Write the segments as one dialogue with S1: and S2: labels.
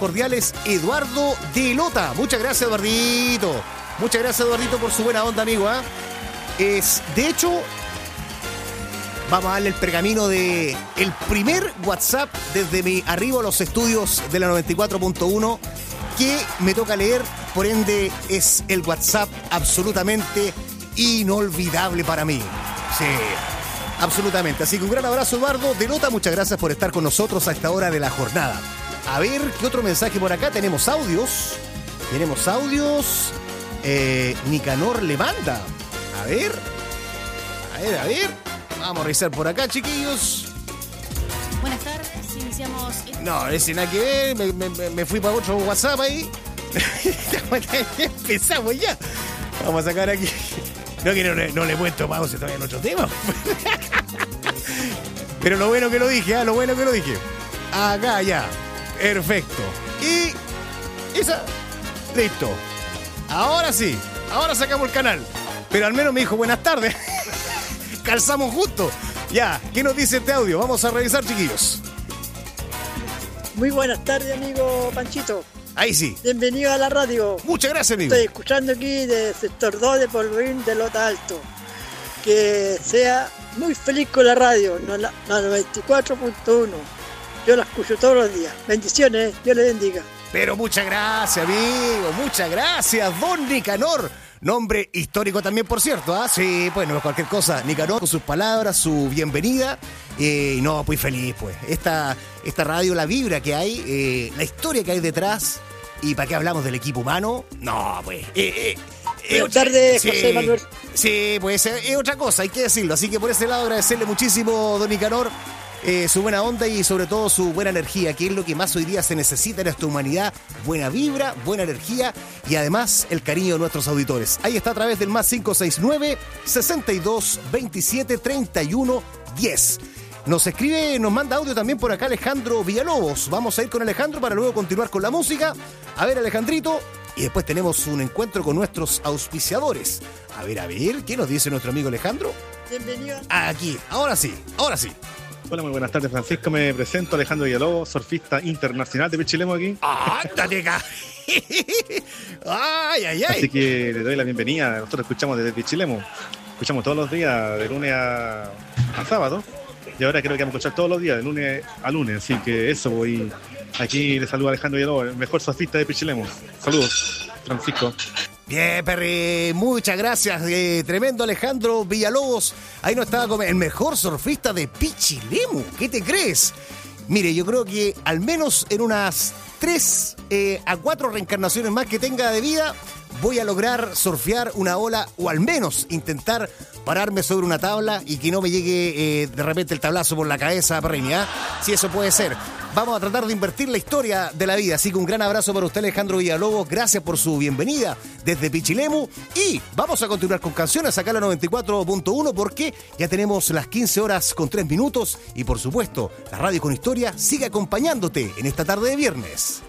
S1: cordiales, Eduardo de Lota. Muchas gracias, Eduardito. Muchas gracias, Eduardito, por su buena onda, amigo. De hecho, vamos a darle el pergamino de el primer WhatsApp desde mi arribo a los estudios de la 94.1 que me toca leer. Por ende, es el WhatsApp absolutamente inolvidable para mí. Sí, absolutamente. Así que un gran abrazo, Eduardo de Lota. Muchas gracias por estar con nosotros a esta hora de la jornada. A ver, ¿qué otro mensaje por acá? Tenemos audios. Nicanor le manda. A ver. Vamos a revisar por acá, chiquillos.
S2: Buenas tardes, iniciamos...
S1: No, ese nada que ver. Me fui para otro WhatsApp ahí. Empezamos ya. Vamos a sacar aquí. No, que no le he puesto pausa todavía en otro tema. Pero lo bueno que lo dije, Acá ya. Perfecto. Y esa. Listo. Ahora sí. Ahora sacamos el canal. Pero al menos me dijo buenas tardes. Calzamos justo. Ya. ¿Qué nos dice este audio? Vamos a revisar, chiquillos.
S3: Muy buenas tardes, amigo Panchito.
S1: Ahí sí.
S3: Bienvenido a la radio.
S1: Muchas gracias, amigo.
S3: Estoy escuchando aquí de sector 2 de Polvorín de Lota Alto. Que sea muy feliz con la radio, la 94.1. Yo la escucho todos los días. Bendiciones, Dios le bendiga.
S1: Pero muchas gracias, amigo. Muchas gracias, don Nicanor. Nombre histórico también, por cierto. Sí, pues no es cualquier cosa. Nicanor, con sus palabras, su bienvenida. No, pues feliz, pues. Esta radio, la vibra que hay, la historia que hay detrás. ¿Y para qué hablamos del equipo humano? No, pues.
S3: Buenas tardes, José Manuel.
S1: Sí, pues es otra cosa, hay que decirlo. Así que por ese lado agradecerle muchísimo, don Nicanor, su buena onda y sobre todo su buena energía, que es lo que más hoy día se necesita en esta humanidad. Buena vibra, buena energía y además el cariño de nuestros auditores. Ahí está a través del más 569 62 27 31 10. Nos escribe, nos manda audio también por acá Alejandro Villalobos. Vamos a ir con Alejandro para luego continuar con la música. A ver, Alejandrito. Y después tenemos un encuentro con nuestros auspiciadores. A ver, ¿qué nos dice nuestro amigo Alejandro?
S3: Bienvenido.
S1: Aquí, ahora sí.
S4: Hola, muy buenas tardes, Francisco. Me presento, Alejandro Villalobos, surfista internacional de Pichilemu aquí.
S1: ¡Ándate, ¡Ay!
S4: Así que le doy la bienvenida. Nosotros escuchamos desde Pichilemu. Escuchamos todos los días, de lunes a sábado. Y ahora creo que vamos a escuchar todos los días, de lunes a lunes. Así que eso, voy. Aquí le saludo a Alejandro Villalobos, el mejor surfista de Pichilemu. Saludos, Francisco.
S1: Bien, Perry, muchas gracias. Tremendo Alejandro Villalobos. Ahí no estaba como el mejor surfista de Pichilemu. ¿Qué te crees? Mire, yo creo que al menos en unas 3 a 4 reencarnaciones más que tenga de vida, voy a lograr surfear una ola o al menos intentar pararme sobre una tabla y que no me llegue de repente el tablazo por la cabeza, Perrini, si eso puede ser. Vamos a tratar de invertir la historia de la vida. Así que un gran abrazo para usted, Alejandro Villalobos. Gracias por su bienvenida desde Pichilemu. Y vamos a continuar con canciones acá en la 94.1 porque ya tenemos las 15 horas con 3 minutos. Y por supuesto, la radio con historia sigue acompañándote en esta tarde de viernes.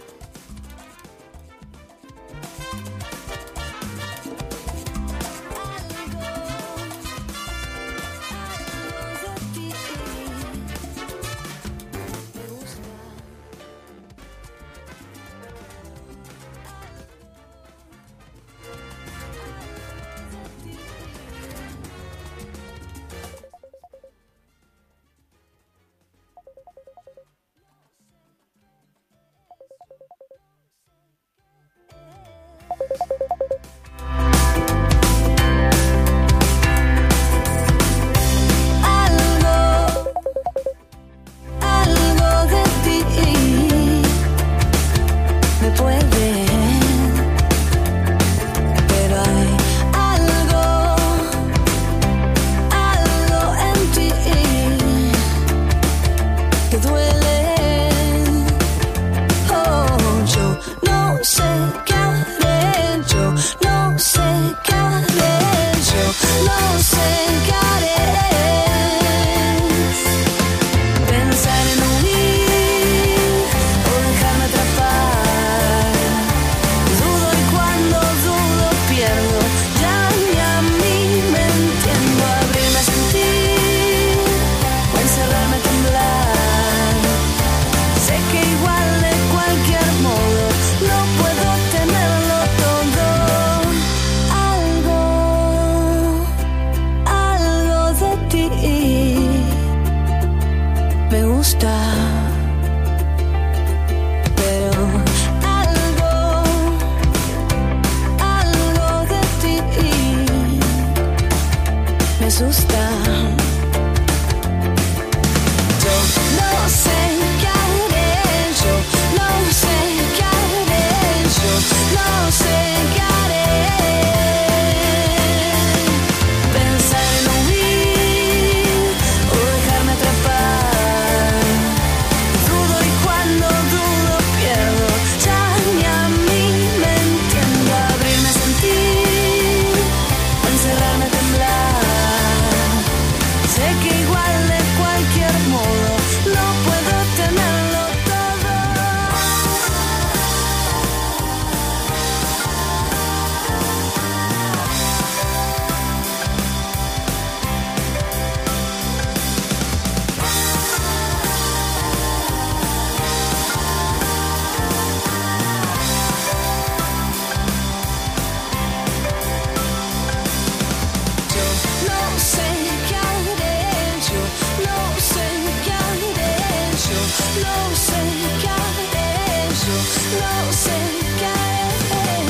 S5: no sé qué haré.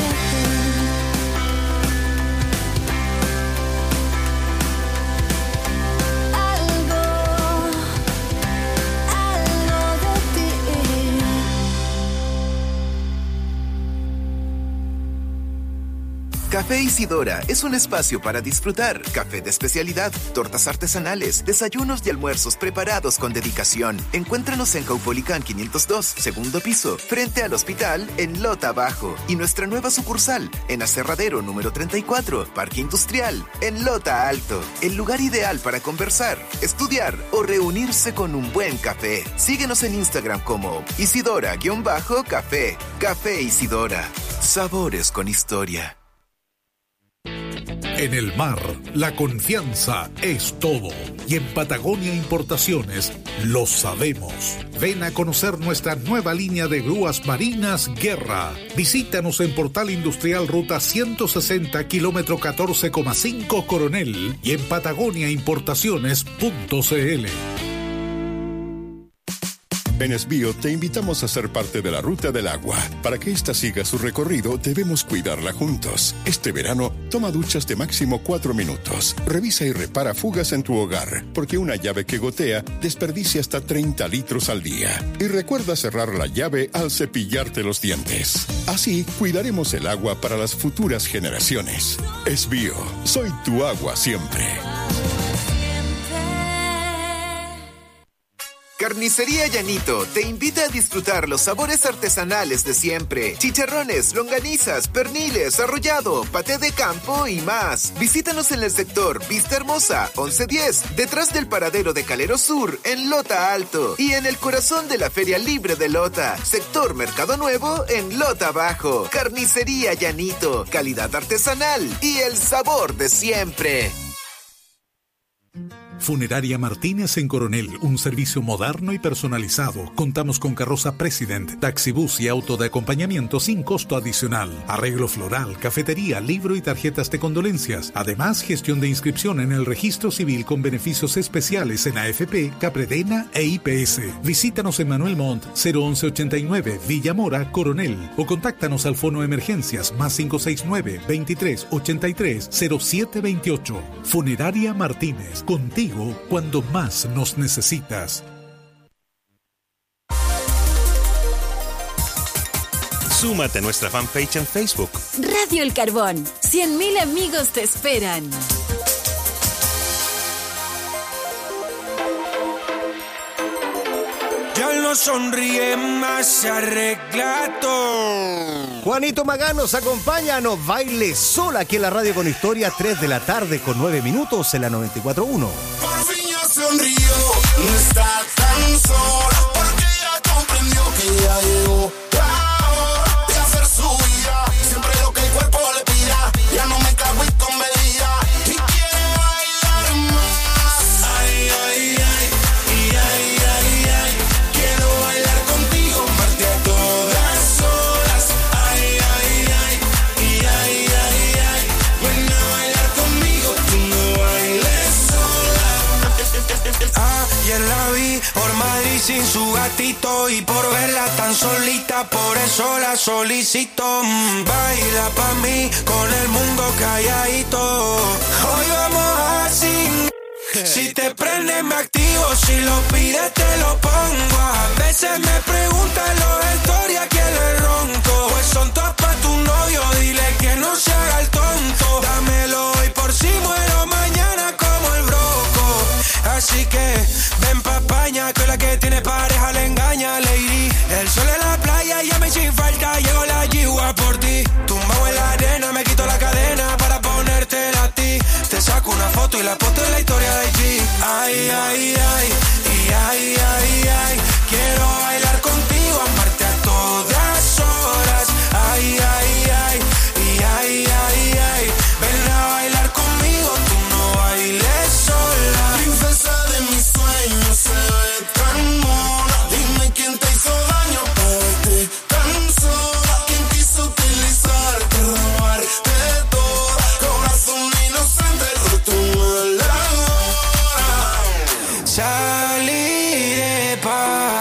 S5: Algo de ti.
S6: Café Isidora es un espacio para disfrutar café de especialidad, tortas artesanales, desayunos y almuerzos preparados con dedicación. Encuéntranos en Caupolicán 502, segundo piso, frente al hospital en Lota Bajo. Y nuestra nueva sucursal en Aserradero número 34, Parque Industrial, en Lota Alto. El lugar ideal para conversar, estudiar o reunirse con un buen café. Síguenos en Instagram como Isidora-Café. Café Isidora. Sabores con historia.
S7: En el mar, la confianza es todo. Y en Patagonia Importaciones lo sabemos. Ven a conocer nuestra nueva línea de grúas marinas Guerra. Visítanos en Portal Industrial Ruta 160, kilómetro 14,5 Coronel y en patagoniaimportaciones.cl.
S8: En Esbío te invitamos a ser parte de la Ruta del Agua. Para que ésta siga su recorrido, debemos cuidarla juntos. Este verano, toma duchas de máximo 4 minutos. Revisa y repara fugas en tu hogar, porque una llave que gotea desperdicia hasta 30 litros al día. Y recuerda cerrar la llave al cepillarte los dientes. Así, cuidaremos el agua para las futuras generaciones. Esbío, soy tu agua siempre.
S6: Carnicería Llanito te invita a disfrutar los sabores artesanales de siempre. Chicharrones, longanizas, perniles, arrollado, paté de campo y más. Visítanos en el sector Vista Hermosa, 1110, detrás del paradero de Calero Sur, en Lota Alto. Y en el corazón de la Feria Libre de Lota, sector Mercado Nuevo, en Lota Bajo. Carnicería Llanito, calidad artesanal y el sabor de siempre.
S7: Funeraria Martínez en Coronel, un servicio moderno y personalizado. Contamos con carroza President, taxibús y auto de acompañamiento sin costo adicional. Arreglo floral, cafetería, libro y tarjetas de condolencias. Además, gestión de inscripción en el registro civil con beneficios especiales en AFP, Capredena e IPS. Visítanos en Manuel Montt, 01189, Villa Mora, Coronel. O contáctanos al fono emergencias más 569-2383-0728. Funeraria Martínez, contigo cuando más nos necesitas.
S9: Súmate a nuestra fanpage en Facebook.
S10: Radio El Carbón. 100.000 amigos te esperan.
S11: Ya no sonríe más, se arregla todo.
S1: Juanito Magán nos acompaña, nos baile sola aquí en la radio con historia, 3 de la tarde con 9 minutos en la 94.1.
S11: Por fin ya sonrió, no está tan sola, porque ya comprendió que ya llegó la hora de hacer su vida. Siempre lo que el cuerpo le pida, ya no me cago y con medida, y quiere bailar más. Ay, ay, ay, y ay, ay, ay, quiero bailar contigo, amarte a todas horas. Ay, ay, ay, y ay, ay, ay, ven a bailar conmigo, tú no bailes sola. Ayer la vi por Madrid sin su gatito y por verla tan solita, por eso la solicito. Baila pa' mí con el mundo calladito. Hoy vamos así. Si te prende me activo, si lo pides te lo pongo. A veces me preguntan los stories a quién le ronco. Pues son todas pa' tu novio, dile que no se haga el tonto. Dámelo hoy por si muero mañana como el broco. Así que ven pa' España, que la que tiene pareja le engaña, lady. El sol en la playa, llame sin falta, llegó la yigua por ti. Tumbado en la arena, me quito la cadena para ponértela a ti. Te saco una foto y la foto en la historia de G. Ay, ay, ay, y ay, ay, ay, quiero bailar contigo, amarte a todas horas. Ay, ay, ay, y ay, ay, ay, ven a bailar conmigo, tú no bailes sola. Princesa de mis sueños, se ve tan mona. Dime quién te hizo daño para verte tan sola. ¿Quién quiso utilizarte, robarte todo? Corazón inocente, roto la hora. Salí de paz.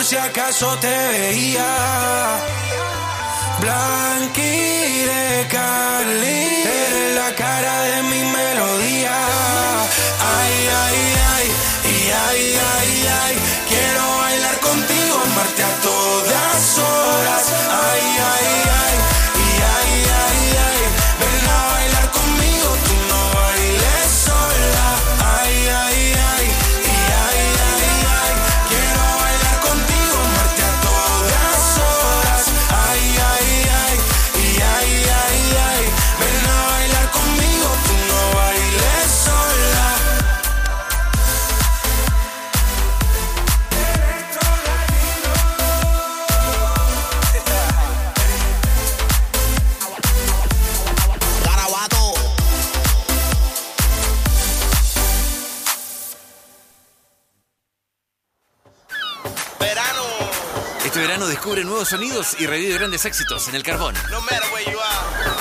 S12: por si acaso te veía. Blanqui de Cali, eres la cara de mi melodía. Ay, ay, ay, y ay, ay, ay, quiero bailar contigo, amarte a todas horas. Ay, ay, ay, y ay, ay, ay, ven a bailar conmigo, tú no bailes sola. Ay, ay, ay, y ay, ay, ay, quiero bailar contigo, amarte a todas horas. Ay, ay, ay, y ay, ay, ay, ven a bailar conmigo, tú no bailes sola.
S11: Garabato. Verano.
S13: Este verano descubre nuevos sonidos y revive grandes éxitos en el Carbón.
S11: No matter where you are.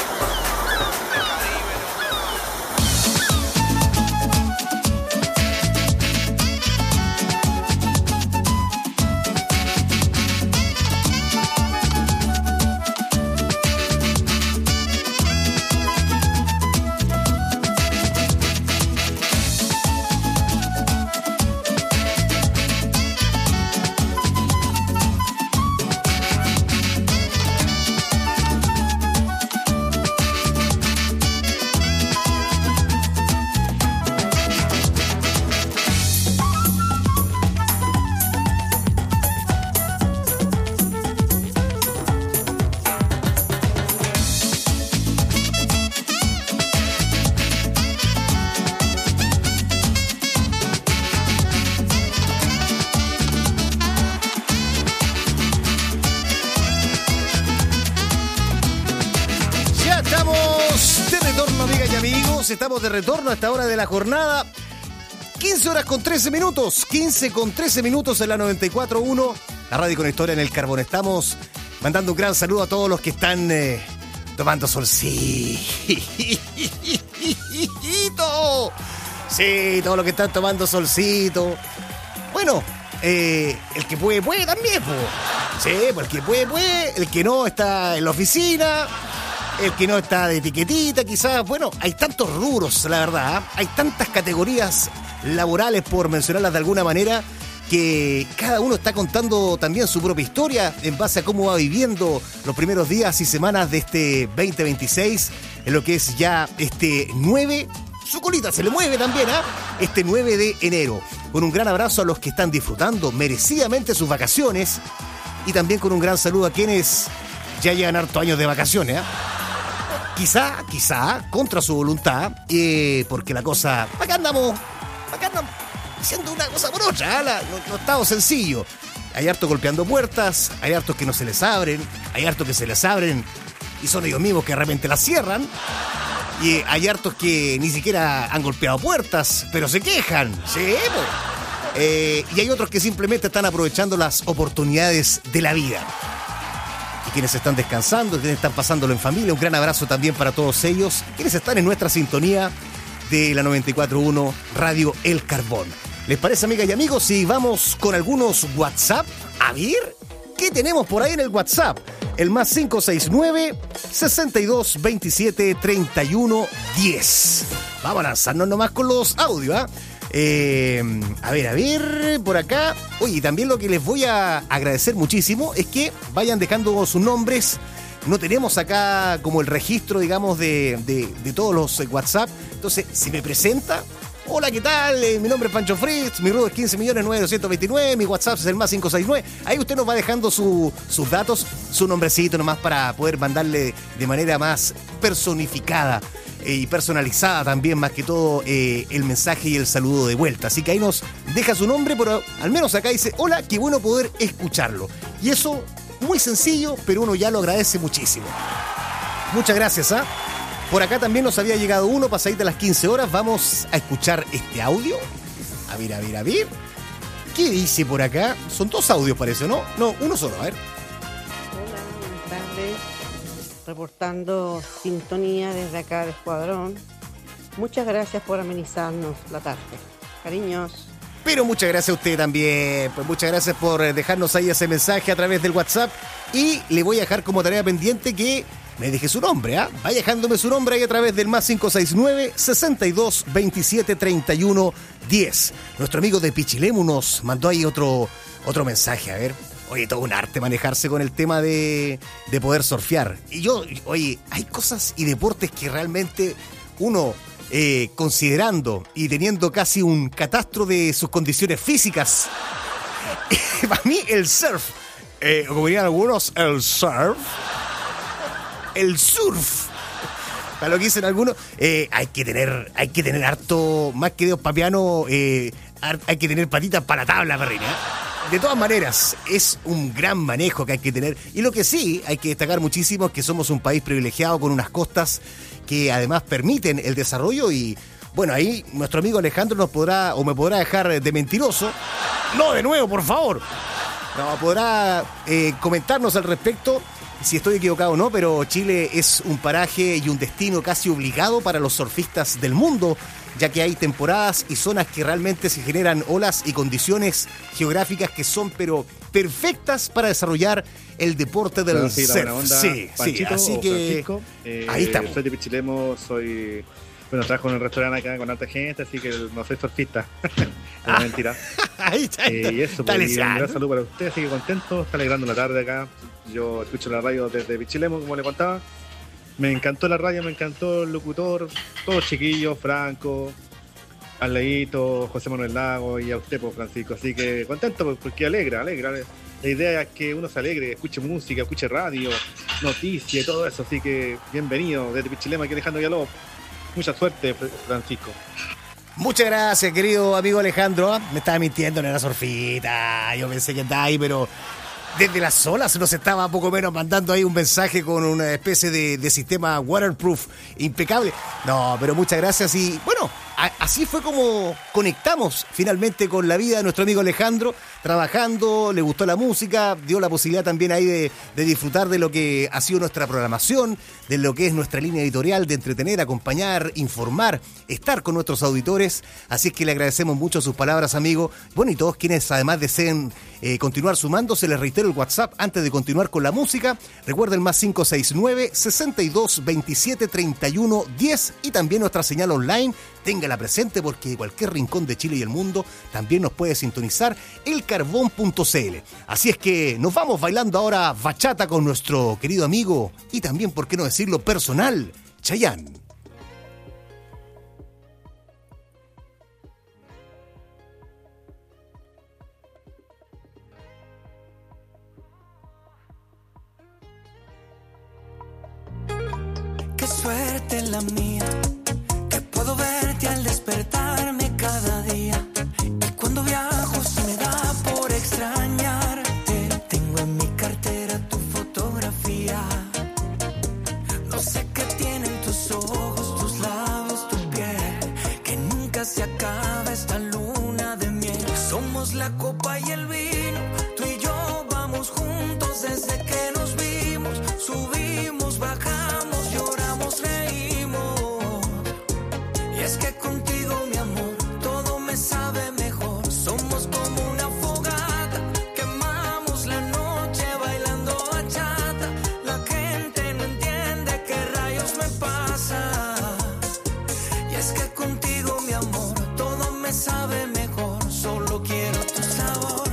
S1: Estamos de retorno a esta hora de la jornada. 15 horas con 13 minutos. 15 con 13 minutos en la 94.1. La radio con historia en el Carbón. Estamos mandando un gran saludo a todos los que están tomando solcito. Sí, todos los que están tomando solcito. Bueno, el que puede también, po. Sí, pues el que puede. El que no está en la oficina. El que no está de etiquetita, quizás. Bueno, hay tantos rubros, la verdad. Hay tantas categorías laborales, por mencionarlas de alguna manera, que cada uno está contando también su propia historia en base a cómo va viviendo los primeros días y semanas de este 2026, en lo que es ya este 9. Su colita se le mueve también, ¿ah? Este 9 de enero. Con un gran abrazo a los que están disfrutando merecidamente sus vacaciones y también con un gran saludo a quienes ya llevan harto años de vacaciones, ¿ah? Quizá, contra su voluntad, porque la cosa... Acá andamos haciendo una cosa por otra, ¿eh? No está sencillo. Hay harto golpeando puertas, hay hartos que no se les abren, hay hartos que se les abren y son ellos mismos que de repente las cierran. Y hay hartos que ni siquiera han golpeado puertas, pero se quejan, ¿sí? Y hay otros que simplemente están aprovechando las oportunidades de la vida. Y quienes están descansando, quienes están pasándolo en familia, un gran abrazo también para todos ellos, quienes están en nuestra sintonía de la 94.1 Radio El Carbón. ¿Les parece, amigas y amigos, si vamos con algunos WhatsApp? A ver, ¿qué tenemos por ahí en el WhatsApp? El más 569-6227-3110. Vamos a lanzarnos nomás con los audios, ¿ah? A ver, por acá. Oye, también lo que les voy a agradecer muchísimo es que vayan dejando sus nombres. No tenemos acá como el registro, digamos, de todos los WhatsApp. Entonces, si me presenta, hola, ¿qué tal? Mi nombre es Pancho Fritz, mi RUT es 15.929.029, mi WhatsApp es el más 569. Ahí usted nos va dejando sus datos, su nombrecito nomás para poder mandarle de manera más personificada y personalizada también, más que todo, el mensaje y el saludo de vuelta. Así que ahí nos deja su nombre, pero al menos acá dice, hola, qué bueno poder escucharlo. Y eso, muy sencillo, pero uno ya lo agradece muchísimo. Muchas gracias, ¿ah? Por acá también nos había llegado uno, pasadita las 15 horas. Vamos a escuchar este audio. A ver. ¿Qué dice por acá? Son dos audios, parece, ¿no? No, uno solo, a ver.
S14: Hola, buenas tardes. Reportando sintonía desde acá de Escuadrón. Muchas gracias por amenizarnos la tarde. Cariños.
S1: Pero muchas gracias a usted también. Pues muchas gracias por dejarnos ahí ese mensaje a través del WhatsApp. Y le voy a dejar como tarea pendiente que me deje su nombre, ¿ah? Vaya dejándome su nombre ahí a través del más 569-6227-3110. Nuestro amigo de Pichilemu nos mandó ahí otro mensaje, a ver. Oye, todo un arte manejarse con el tema de poder surfear. Y oye, hay cosas y deportes que realmente uno, considerando y teniendo casi un catastro de sus condiciones físicas, para mí el surf, como dirían algunos, el surf, para lo que dicen algunos, hay que tener harto, más que dedos pa' piano, hay que tener patitas para la tabla, perrina. De todas maneras, es un gran manejo que hay que tener. Y lo que sí hay que destacar muchísimo es que somos un país privilegiado con unas costas que además permiten el desarrollo. Y bueno, ahí nuestro amigo Alejandro me podrá dejar de mentiroso. No, de nuevo, por favor. No, podrá comentarnos al respecto si estoy equivocado o no, pero Chile es un paraje y un destino casi obligado para los surfistas del mundo, ya que hay temporadas y zonas que realmente se generan olas y condiciones geográficas que son pero perfectas para desarrollar el deporte del surf. Sí, así que ahí estamos.
S4: Soy de Pichilemu, trabajo en un restaurante acá con harta gente, así que no soy surfista. No, mentira.
S1: Ahí está.
S4: Y eso, pues, un gran saludo para usted, así que contento, está alegrando la tarde acá. Yo escucho la radio desde Pichilemu, como le contaba. Me encantó la radio, me encantó el locutor, todos chiquillos, Franco, Aleito, José Manuel Lago y a usted, pues, Francisco. Así que contento porque alegra. La idea es que uno se alegre, escuche música, escuche radio, noticias y todo eso. Así que bienvenido desde Pichilemu, aquí Alejandro Villalobos. Mucha suerte, Francisco.
S1: Muchas gracias, querido amigo Alejandro. Me estaba mintiendo, no era surfita. Yo pensé que estaba ahí, pero desde las olas nos estaba poco menos mandando ahí un mensaje con una especie de sistema waterproof impecable. No, pero muchas gracias. Y bueno, así fue como conectamos finalmente con la vida de nuestro amigo Alejandro, trabajando, le gustó la música, dio la posibilidad también ahí de disfrutar de lo que ha sido nuestra programación, de lo que es nuestra línea editorial, de entretener, acompañar, informar, estar con nuestros auditores. Así es que le agradecemos mucho sus palabras, amigo. Bueno, y todos quienes además deseen continuar sumándose, les reitero el WhatsApp antes de continuar con la música. Recuerden más 569-6227-3110 y también nuestra señal online. Téngala presente porque de cualquier rincón de Chile y el mundo también nos puede sintonizar elcarbón.cl. Así es que nos vamos bailando ahora bachata con nuestro querido amigo y también, por qué no decirlo, personal, Chayanne.
S12: Qué suerte la mía, que puedo verte al despertarme cada día. Y cuando viajo se me da por extrañarte. Tengo en mi cartera tu fotografía. No sé qué tienen tus ojos, tus labios, tu piel, que nunca se acaba esta luna de miel. Somos la copa y el vino, tú y yo vamos juntos desde que nos vimos. Subimos, bajamos, lloramos, reímos. Y es que contigo, mi amor, todo me sabe mejor. Somos como una fogata, quemamos la noche bailando bachata. La gente no entiende qué rayos me pasa. Y es que contigo, mi amor, todo me sabe mejor. Solo quiero tu sabor.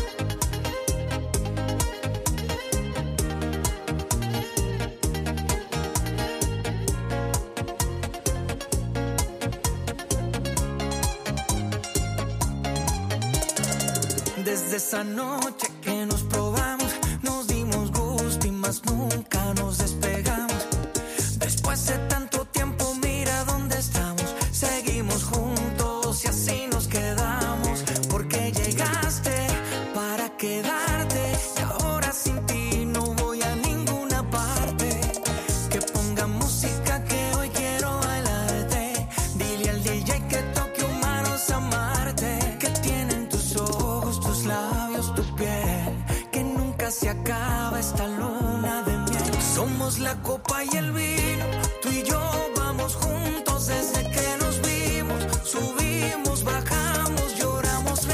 S12: Desde esa noche que nos probamos, nos dimos gusto y más nunca nos despegamos. Después de tanto tiempo, mira dónde estamos. Seguimos juntos y así nos quedamos. Porque llegaste para quedarte y ahora sin ti no voy a ninguna parte. Que ponga música que hoy quiero bailarte. Dile al DJ que toque humanos amarte. Que tienen tus ojos, tus labios, tu piel, que nunca se acaba esta luna de miel. Somos la copa y el vino, tú y yo vamos juntos desde que nos vimos. Subimos, bajamos, lloramos,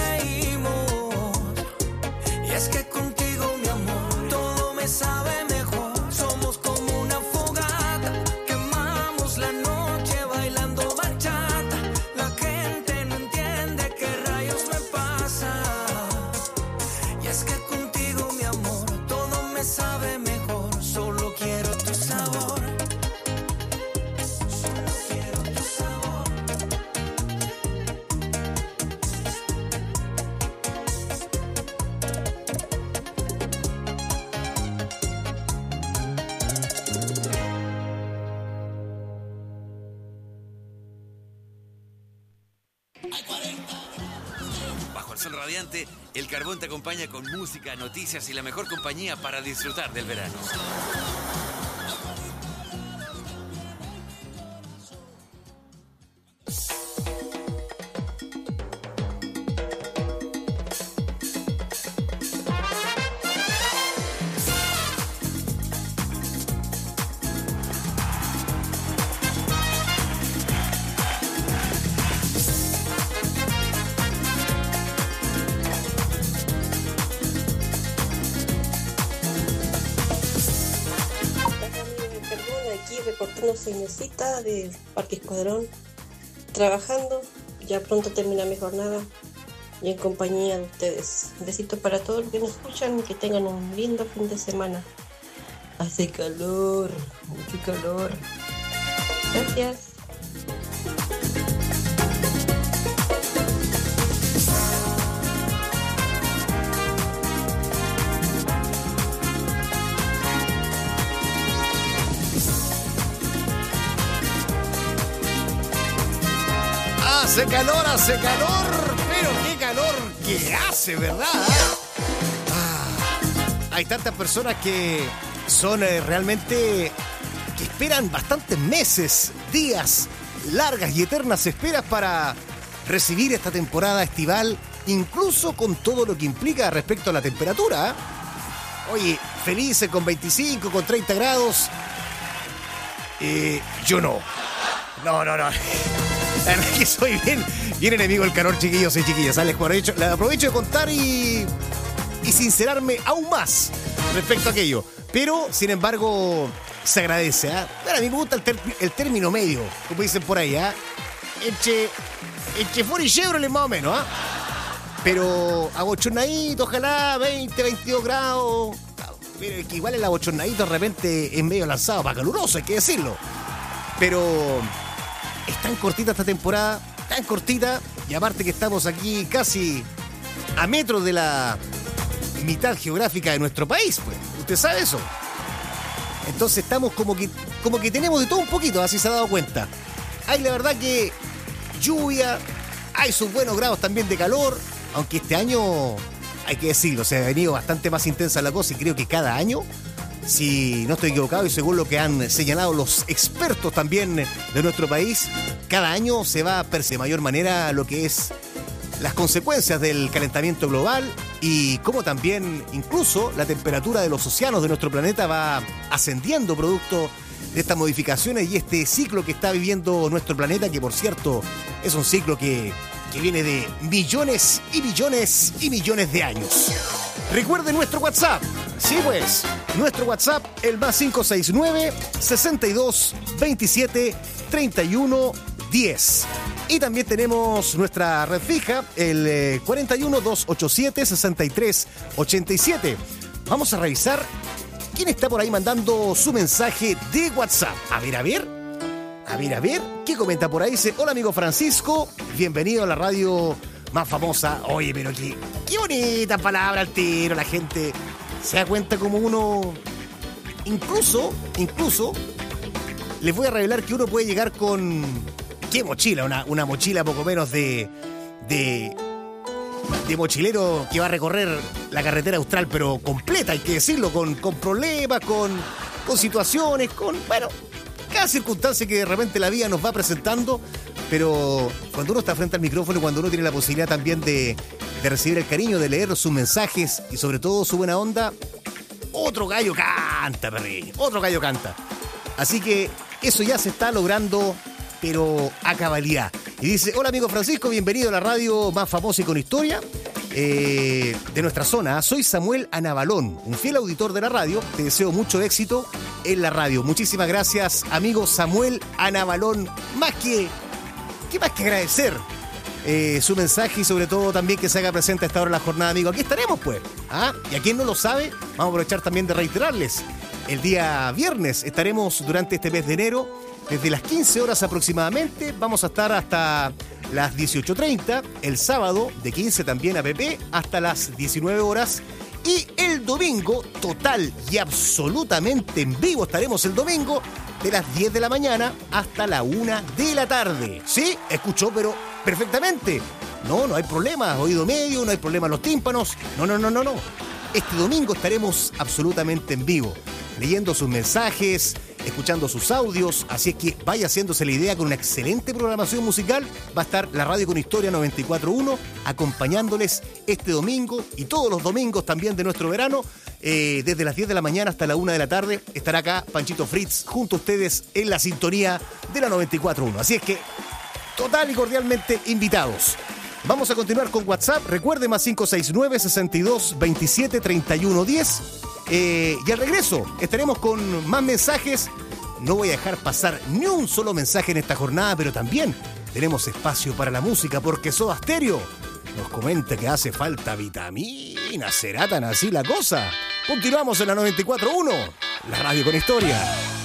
S13: radiante, el Carbón te acompaña con música, noticias y la mejor compañía para disfrutar del verano.
S15: Reportándose Inesita de Parque Escuadrón, trabajando, ya pronto termina mi jornada y en compañía de ustedes. Besitos para todos los que nos escuchan y que tengan un lindo fin de semana. Hace calor, mucho calor. Gracias.
S1: Hace calor, pero qué calor que hace, ¿verdad? Hay tantas personas que son realmente, que esperan bastantes meses, días, largas y eternas esperas para recibir esta temporada estival, incluso con todo lo que implica respecto a la temperatura. Oye, felices con 25, con 30 grados. Yo no. No. La verdad es que soy bien enemigo del calor, chiquillos y chiquillas. Le aprovecho de contar y sincerarme aún más respecto a aquello. Pero, sin embargo, se agradece. Bueno, a mí me gusta el término medio, como dicen por ahí. Entre fuera y Chevrolet más o menos. Pero abochornadito, ojalá 20, 22 grados. Pero que igual el abochornadito de repente es medio lanzado para caluroso, hay que decirlo. Pero es tan cortita esta temporada, tan cortita, y aparte que estamos aquí casi a metros de la mitad geográfica de nuestro país, pues. ¿Usted sabe eso? Entonces estamos como que tenemos de todo un poquito, así se ha dado cuenta. Hay la verdad que lluvia, hay sus buenos grados también de calor, aunque este año, hay que decirlo, se ha venido bastante más intensa la cosa y creo que cada año, si no estoy equivocado y según lo que han señalado los expertos también de nuestro país, cada año se va a percibir de mayor manera lo que es las consecuencias del calentamiento global y cómo también incluso la temperatura de los océanos de nuestro planeta va ascendiendo producto de estas modificaciones y este ciclo que está viviendo nuestro planeta, que por cierto es un ciclo que viene de millones y millones y millones de años. Recuerden nuestro WhatsApp. Sí, pues, nuestro WhatsApp, el más 569-6227-3110. Y también tenemos nuestra red fija, el 41-287-6387. Vamos a revisar quién está por ahí mandando su mensaje de WhatsApp. A ver, ¿qué comenta por ahí? Dice, hola amigo Francisco, bienvenido a la radio más famosa. Oye, pero qué bonita palabra al tiro, la gente se da cuenta como uno, incluso, les voy a revelar que uno puede llegar con, ¿qué mochila? Una mochila poco menos de mochilero que va a recorrer la carretera austral, pero completa, hay que decirlo, con problemas, con situaciones, bueno, cada circunstancia que de repente la vida nos va presentando, pero cuando uno está frente al micrófono, cuando uno tiene la posibilidad también de recibir el cariño, de leer sus mensajes y sobre todo su buena onda, otro gallo canta, perrillo, otro gallo canta. Así que eso ya se está logrando, pero a cabalidad. Y dice, hola amigo Francisco, bienvenido a la radio más famosa y con historia de nuestra zona. Soy Samuel Anabalón, un fiel auditor de la radio. Te deseo mucho éxito en la radio. Muchísimas gracias, amigo Samuel Anabalón. ¿Qué más que agradecer su mensaje y sobre todo también que se haga presente a esta hora de la jornada, amigo. Aquí estaremos, pues. Y a quien no lo sabe, vamos a aprovechar también de reiterarles. El día viernes estaremos durante este mes de enero, desde las 15 horas aproximadamente. Vamos a estar hasta las 18:30. El sábado, de 15 también a PP, hasta las 19 horas. Y el domingo, total y absolutamente en vivo, estaremos el domingo de las 10 de la mañana hasta la 1 de la tarde. ¿Sí? Escuchó, pero perfectamente. No hay problema, oído medio, no hay problema en los tímpanos. No. Este domingo estaremos absolutamente en vivo, leyendo sus mensajes, escuchando sus audios, así es que vaya haciéndose la idea. Con una excelente programación musical va a estar la Radio con Historia 94.1 acompañándoles este domingo y todos los domingos también de nuestro verano. Desde las 10 de la mañana hasta la 1 de la tarde estará acá Panchito Fritz junto a ustedes en la sintonía de la 94.1. Así es que total y cordialmente invitados. Vamos a continuar con WhatsApp. Recuerde, más 569-6227-3110. Y al regreso estaremos con más mensajes. No voy a dejar pasar ni un solo mensaje en esta jornada, pero también tenemos espacio para la música porque Soda Stereo nos comenta que hace falta vitamina. ¿Será tan así la cosa? Continuamos en la 94.1, la Radio con Historia.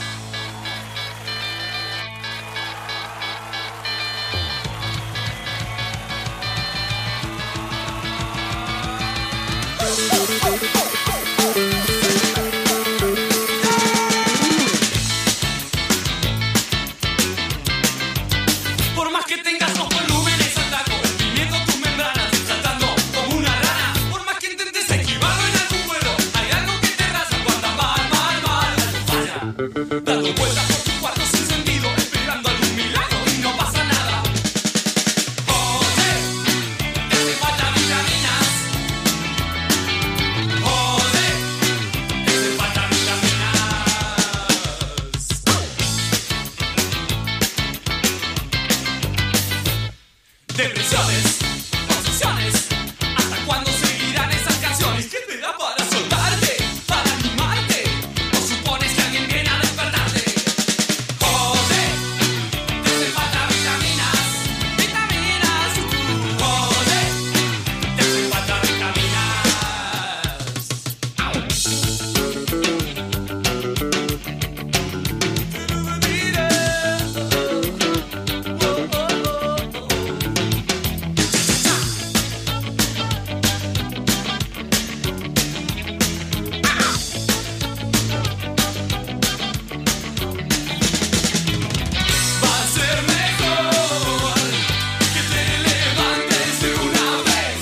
S12: Por más que tengas los volúmenes al taco, viviendo tus membranas, saltando como una rana. Por más que intentes esquivarlo en algún vuelo, hay algo que te raza cuando mal, algo falla. Dando vueltas por tu cuarto sin sentido, esperando algún milagro y no pasa nada. Oye, te hace falta vitaminas. Oye, te hace falta vitaminas. Depresiones, obsesiones, ¿hasta cuándo seguirán esas canciones? ¿Qué te da para soltarte, para animarte? ¿O supones que alguien viene a despertarte? Joder, te hace falta vitaminas, vitaminas. Joder, te hace falta Va a ser mejor que te levantes de una vez.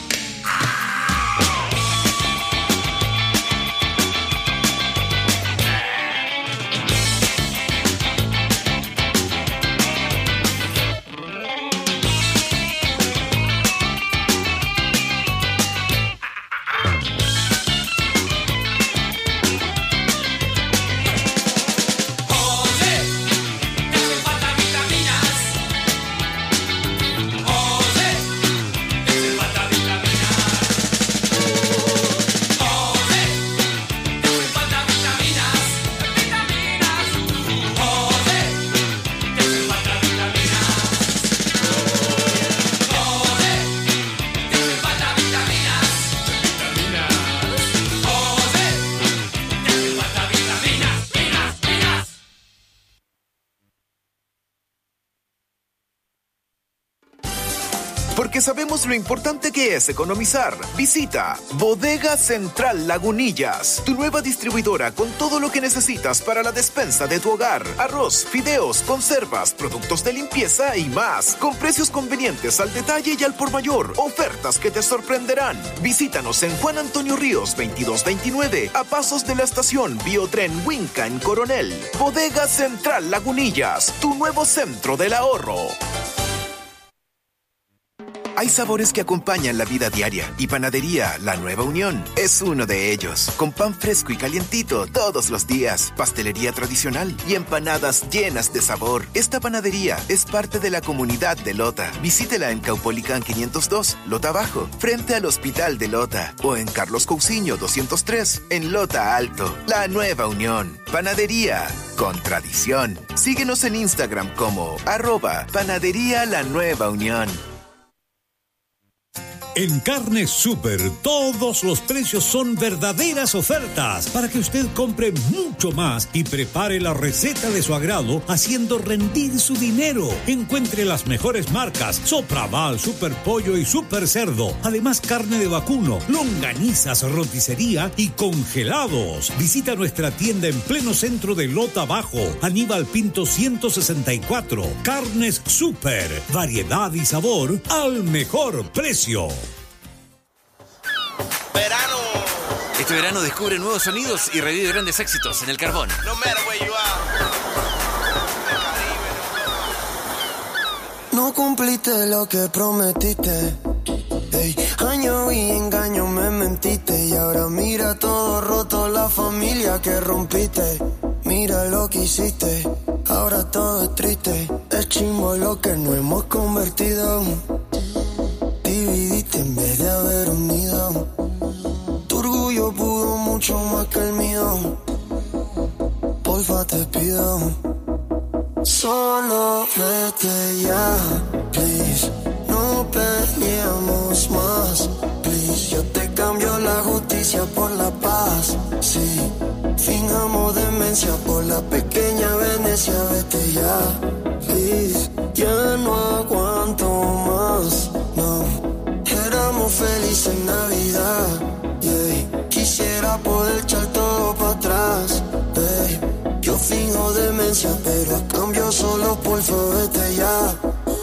S12: Joder, te hace falta vitaminas. Joder, te hace falta vitaminas. Joder, te hace falta vitaminas, vitaminas. Joder, te hace falta vitaminas. Joder, te hace falta vitaminas, vitaminas. Joder, te hace falta vitaminas, vitaminas.
S6: Porque sabemos lo importante que es economizar. Visita Bodega Central Lagunillas, tu nueva distribuidora con todo lo que necesitas para la despensa de tu hogar. Arroz, fideos, conservas, productos de limpieza y más. Con precios convenientes al detalle y al por mayor. Ofertas que te sorprenderán. Visítanos en Juan Antonio Ríos 2229, a pasos de la estación Biotren Huinca en Coronel. Bodega Central Lagunillas, tu nuevo centro del ahorro. Hay sabores que acompañan la vida diaria y Panadería La Nueva Unión es uno de ellos. Con pan fresco y calientito todos los días, pastelería tradicional y empanadas llenas de sabor. Esta panadería es parte de la comunidad de Lota. Visítela en Caupolicán 502, Lota Bajo, frente al Hospital de Lota, o en Carlos Cousiño 203, en Lota Alto. La Nueva Unión, panadería con tradición. Síguenos en Instagram como @Panadería La Nueva Unión.
S16: En Carnes Super, todos los precios son verdaderas ofertas para que usted compre mucho más y prepare la receta de su agrado haciendo rendir su dinero. Encuentre las mejores marcas: Sopraval, Super Pollo y Super Cerdo. Además, carne de vacuno, longanizas, roticería y congelados. Visita nuestra tienda en pleno centro de Lota Bajo, Aníbal Pinto 164. Carnes Super, variedad y sabor al mejor precio.
S13: Este verano descubre nuevos sonidos y revive grandes éxitos en el Carbón.
S17: No cumpliste lo que prometiste. Ey, año y engaño me mentiste. Y ahora mira todo roto, la familia que rompiste. Mira lo que hiciste, ahora todo es triste. Es chimbo lo que no hemos convertido. Dividiste en vez de haber unido. Tu orgullo pudo mucho más que el mío. Porfa te pido, solo vete ya, please. No peleamos más, please. Yo te cambio la justicia por la paz, sí. Fingamos demencia por la pequeña Venecia. Vete ya, please. Ya no aguanto más, no. Éramos felices en Navidad, yeah. Quisiera poder echar todo para atrás, babe. Yo fingo demencia, pero a cambio solo por favor vete ya.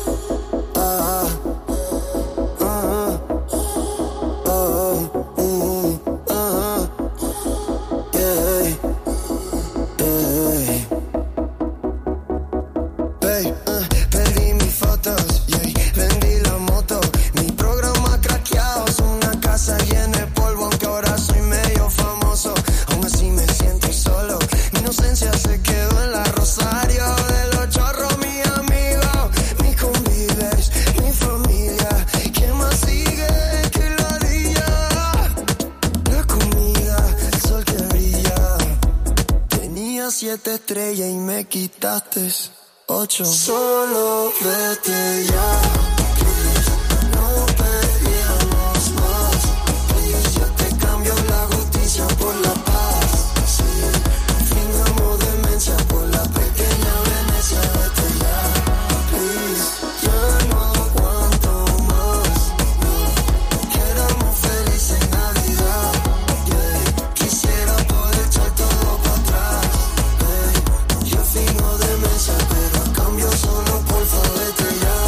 S17: Perdí mis fotos, yeah. Vendí la moto. Mi programa craqueado es una casa llena de polvo. Aunque ahora soy medio famoso, aún así me siento solo. Mi inocencia se quedó en la Rosario de los chorros. Mi amigo, mis convives, mi familia. ¿Quién más sigue que la día? La comida, el sol que brilla. Tenía 7 estrellas y me quitaste 8. Solo vete ya, please. No peleamos más, please. Yo te cambio la justicia por la paz, sí. Fingamos demencia por la pequeña Venecia. Vete ya, please. Ya no aguanto más, no. Éramos felices en Navidad, yeah. Quisiera poder echar todo para atrás, hey. Yo fingo demencia, pero a cambio solo por favor vete ya.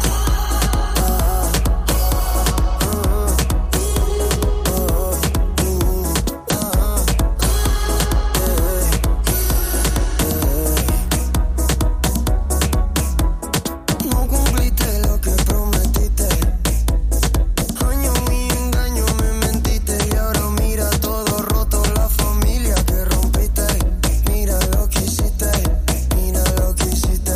S17: No cumpliste lo que prometiste. Año y engaño me mentiste. Y ahora mira todo roto, la familia que rompiste. Mira lo que hiciste, mira lo que hiciste.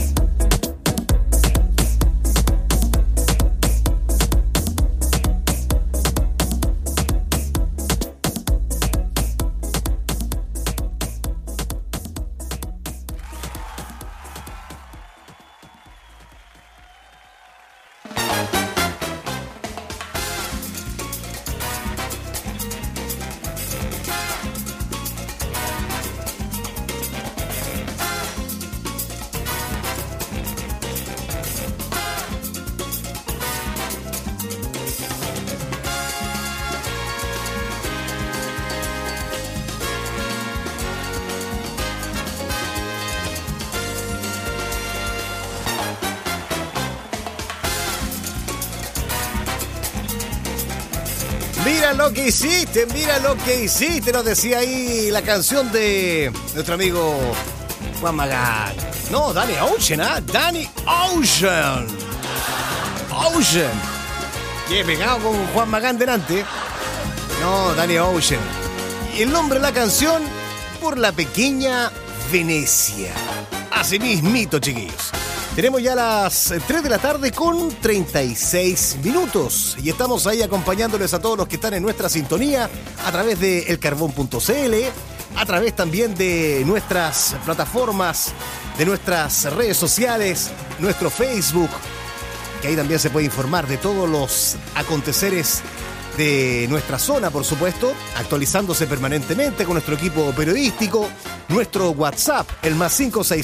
S1: Mira lo que hiciste, nos decía ahí la canción de nuestro amigo Juan Magán. No, Danny Ocean, ¿ah? Danny Ocean. Ocean. ¿Qué pegado con Juan Magán delante? No, Danny Ocean. Y el nombre de la canción, Por la pequeña Venecia. Así mismito, chiquillos. Tenemos ya las 3 de la tarde con 36 minutos y estamos ahí acompañándoles a todos los que están en nuestra sintonía a través de elcarbón.cl, a través también de nuestras plataformas, de nuestras redes sociales, nuestro Facebook, que ahí también se puede informar de todos los aconteceres de nuestra zona, por supuesto, actualizándose permanentemente con nuestro equipo periodístico, nuestro WhatsApp, el más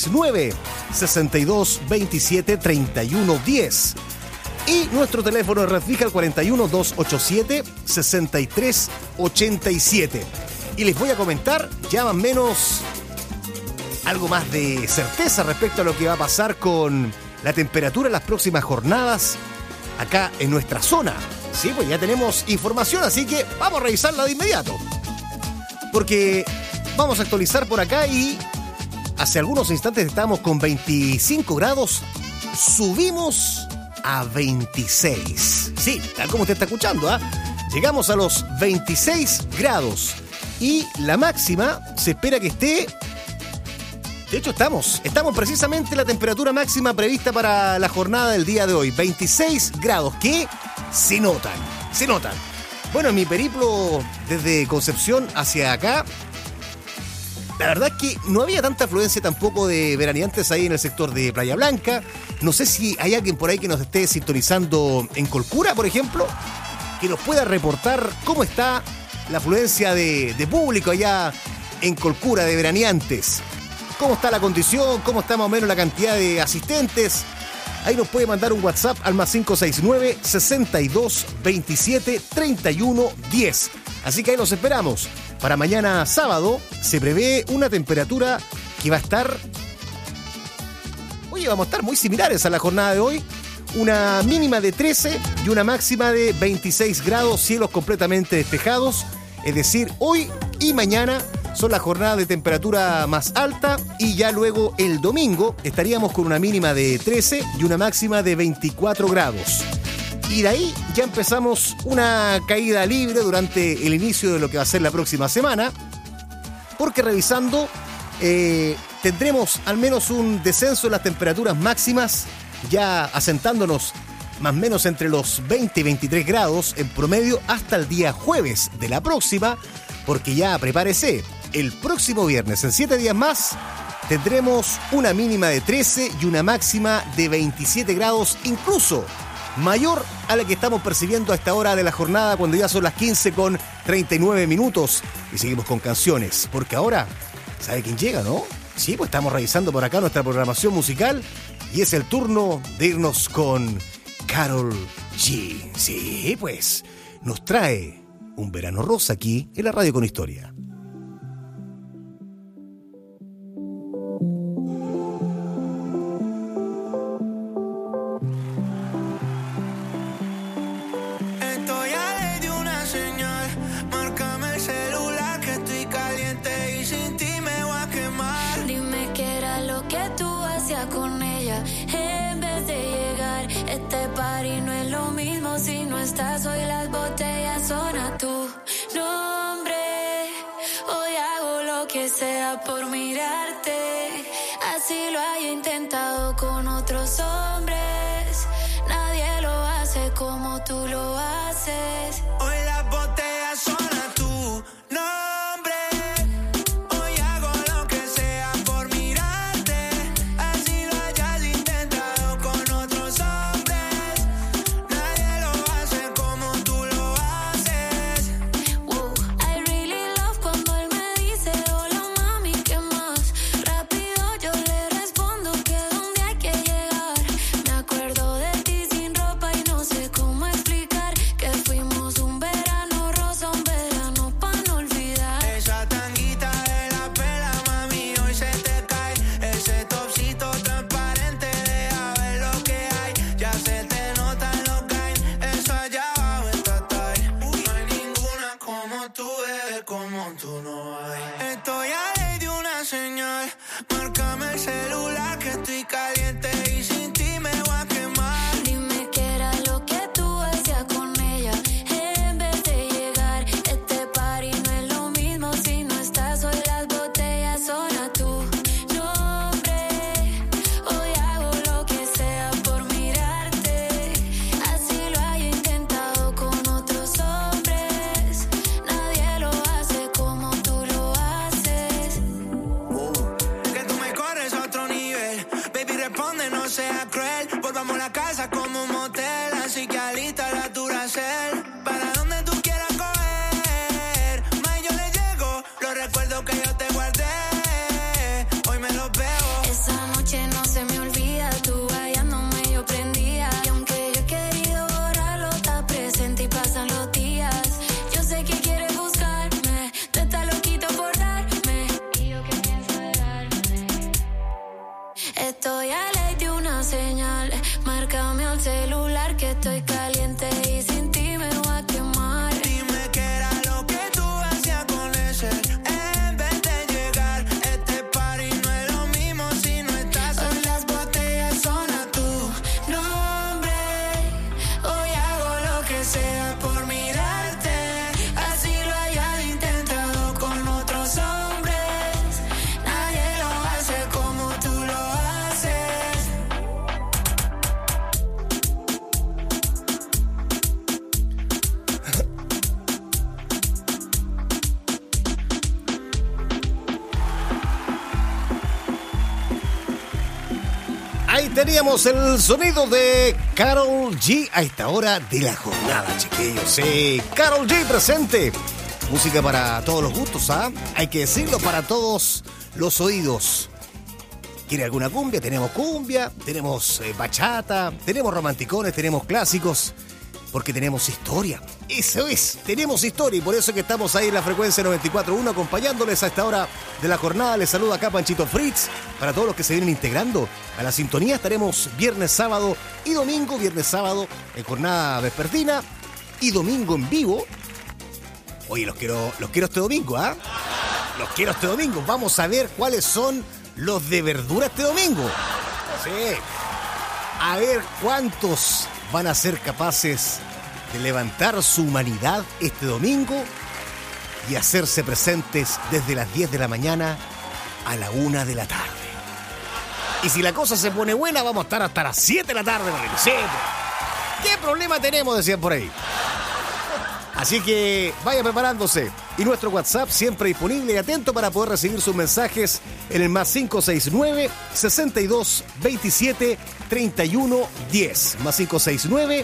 S1: 569-6227-3110. Y nuestro teléfono de red fija, el 41-287-6387. Y les voy a comentar ya más o menos algo más de certeza respecto a lo que va a pasar con la temperatura en las próximas jornadas acá en nuestra zona. Sí, pues ya tenemos información, así que vamos a revisarla de inmediato. Porque vamos a actualizar por acá y hace algunos instantes estábamos con 25 grados, subimos a 26. Sí, tal como usted está escuchando, ¿ah? Llegamos a los 26 grados y la máxima se espera que esté... De hecho, estamos precisamente en la temperatura máxima prevista para la jornada del día de hoy. 26 grados, que se notan. Bueno, en mi periplo desde Concepción hacia acá, la verdad es que no había tanta afluencia tampoco de veraneantes ahí en el sector de Playa Blanca. No sé si hay alguien por ahí que nos esté sintonizando en Colcura, por ejemplo, que nos pueda reportar cómo está la afluencia de público allá en Colcura, de veraneantes. ¿Cómo está la condición? ¿Cómo está más o menos la cantidad de asistentes? Ahí nos puede mandar un WhatsApp al más 569-6227-3110. Así que ahí los esperamos. Para mañana sábado se prevé una temperatura que va a estar... Oye, vamos a estar muy similares a la jornada de hoy. Una mínima de 13 y una máxima de 26 grados, cielos completamente despejados. Es decir, hoy y mañana son las jornadas de temperatura más alta y ya luego el domingo estaríamos con una mínima de 13 y una máxima de 24 grados. Y de ahí ya empezamos una caída libre durante el inicio de lo que va a ser la próxima semana, porque revisando tendremos al menos un descenso en las temperaturas máximas, ya asentándonos más o menos entre los 20 y 23 grados en promedio hasta el día jueves de la próxima, porque ya prepárese, el próximo viernes, en 7 días más, tendremos una mínima de 13 y una máxima de 27 grados, incluso mayor a la que estamos percibiendo a esta hora de la jornada, cuando ya son las 15:39. Y seguimos con canciones, porque ahora, ¿sabe quién llega, no? Sí, pues estamos revisando por acá nuestra programación musical y es el turno de irnos con Karol G. Sí, pues nos trae un verano rosa aquí en la Radio con Historia.
S12: Estoy a ley de una señal, márcame el celular que estoy caliente y sin ti me voy a quemar.
S5: Dime qué era lo que tú hacías con ella en vez de llegar. Este party no es lo mismo si no estás. Hoy las botellas son a tu nombre. Hoy hago lo que sea por mirarte. Así lo haya intentado con otros hombres. Nadie lo hace como tú lo haces.
S12: Hoy las botellas son a tu nombre. Hoy hago lo que sea por mirarte. Así lo hayas intentado con otros hombres. Nadie lo hace como tú lo haces.
S5: Wow, I really love cuando él me dice hola mami, ¿qué más? Rápido yo le respondo que dónde hay que llegar. Me acuerdo de ti sin ropa y no sé cómo explicar que fuimos un verano rosa, un verano pa' no olvidar.
S12: Esa tanguita de la pela, mami, hoy se te cae. Ese topsito transparente, deja ver lo que hay. Ya se te notan los gains, eso allá abajo está tight. No hay ninguna como tú, bebé, como tú no hay. Estoy a ley de una señal, márcame el celular que estoy caliente y sin ti me voy a quemar.
S5: Dime qué era lo que tú hacías con ella en vez de llegar. Este party no es lo mismo si no estás. Hoy las botellas son a tu nombre. Hoy hago lo que sea por mirarte. Así lo haya intentado con otros hombres. Nadie lo hace como tú lo haces.
S12: Que tú me corres a otro nivel. sea cruel. Volvamos a la casa como un motel, así que alista la Duracell. Para donde tú quieras coger, más yo le llego. Los recuerdos que yo te guardé, hoy me los veo.
S5: Esa noche no se me olvida, tú hallándome yo prendía. Y aunque yo he querido borrarlo, está presente y pasan los días. Yo sé que quieres buscarme, tú estás loquito por darme. Y yo que pienso de darme. Estoy a ley de una señal, márcame al celular que estoy caliente y sin ti me voy a quemar.
S12: Dime qué era lo que tú hacías con ese. En vez de llegar, este party no es lo mismo si no estás.
S5: Son las botellas, son a tu nombre. Hoy hago lo que sea por mirarte. Así lo hayas intentado con otros hombres. Nadie lo hace como tú lo haces.
S1: Ahí teníamos el sonido de Karol G a esta hora de la jornada, chiquillos. Sí, Karol G presente. Música para todos los gustos, ¿ah? Hay que decirlo, para todos los oídos. ¿Quiere alguna cumbia? Tenemos cumbia, tenemos bachata, tenemos romanticones, tenemos clásicos, porque tenemos historia. Eso es, tenemos historia y por eso es que estamos ahí en la frecuencia 94.1 acompañándoles a esta hora de la jornada. Les saluda acá Panchito Fritz. Para todos los que se vienen integrando a la sintonía, estaremos viernes, sábado y domingo. Viernes, sábado en jornada vespertina y domingo en vivo. Oye, los quiero este domingo, ¿ah? Los quiero este domingo. Vamos a ver cuáles son los de verdura este domingo. Sí. A ver cuántos van a ser capaces de levantar su humanidad este domingo y hacerse presentes desde las 10 de la mañana a la 1 de la tarde. Y si la cosa se pone buena, vamos a estar hasta las 7 de la tarde. Sí. ¿Qué problema tenemos? Decían por ahí. Así que vaya preparándose. Y nuestro WhatsApp siempre disponible y atento para poder recibir sus mensajes en el más 569 62 27 31 10. Más 569